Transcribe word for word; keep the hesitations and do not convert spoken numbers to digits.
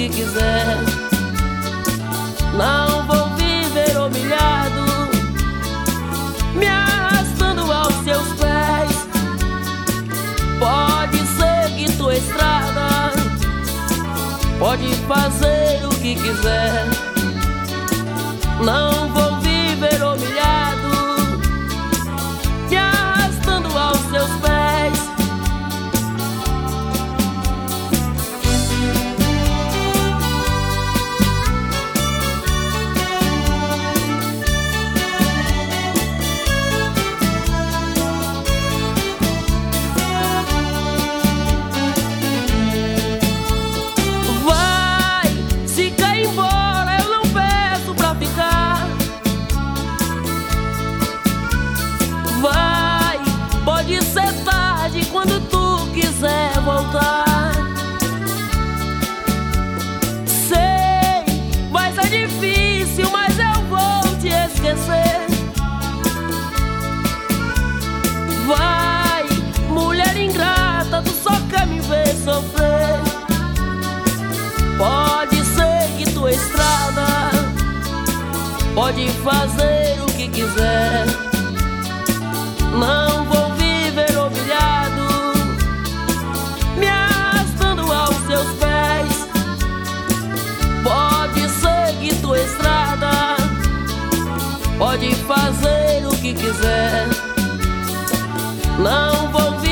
que quiser. Não vou viver humilhado, me arrastando aos seus pés. Pode seguir tua estrada, pode fazer o que quiser. Não vou viver humilhado, me arrastando aos seus pés. Quando tu quiser voltar, sei, vai ser difícil, mas eu vou te esquecer. Vai, mulher ingrata, tu só quer me ver sofrer. Pode seguir tua estrada, pode fazer o que quiser. Não vou viver humilhado, me arrastando aos seus pés. Pode seguir tua estrada, pode fazer o que quiser. Não vou